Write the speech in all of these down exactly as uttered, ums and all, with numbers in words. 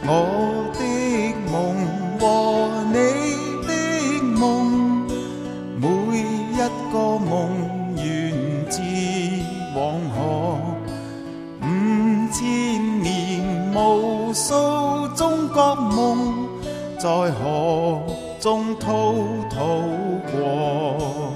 我的夢和你的夢，每一個夢源自黃河。五千年無數中國夢，在河中滔滔過。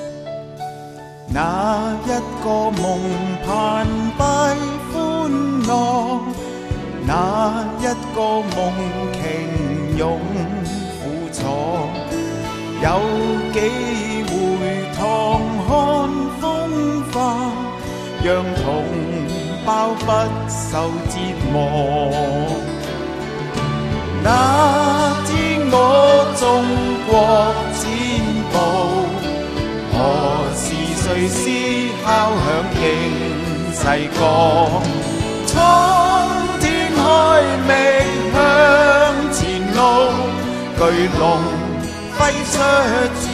那一個夢澎湃歡樂，那一個夢黥勇苦楚，有機會趟看風化，讓同胞不受折磨。那天我中國展步，何時誰思敲響應世歌？蒼天開覓向前路，巨龍揮出自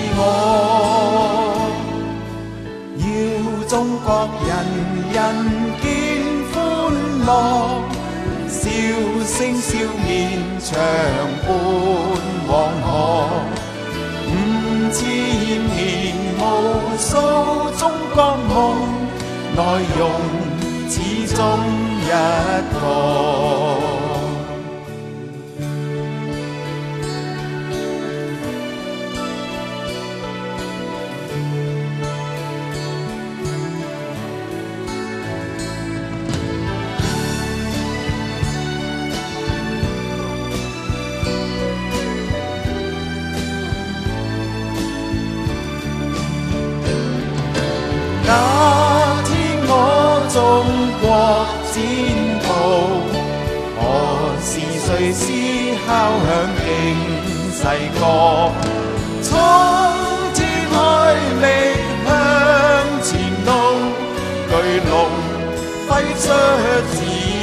我。要中國人人見歡樂，笑聲笑面長伴黃河。五千年無數中國夢，內容始終一個。那天我中國展步，何時誰思敲響應世歌？蒼天開覓向前路，巨龍揮出自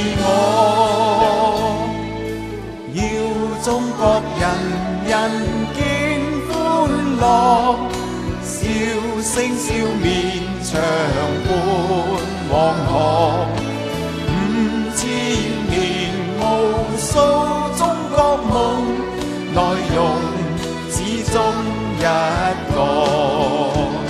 我。要中國人人見歡樂，笑聲笑面長伴黃河。五千年無數中國夢，內容始終一個。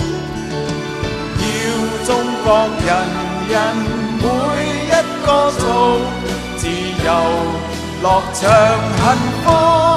要中國人人每一個做自由樂暢幸福。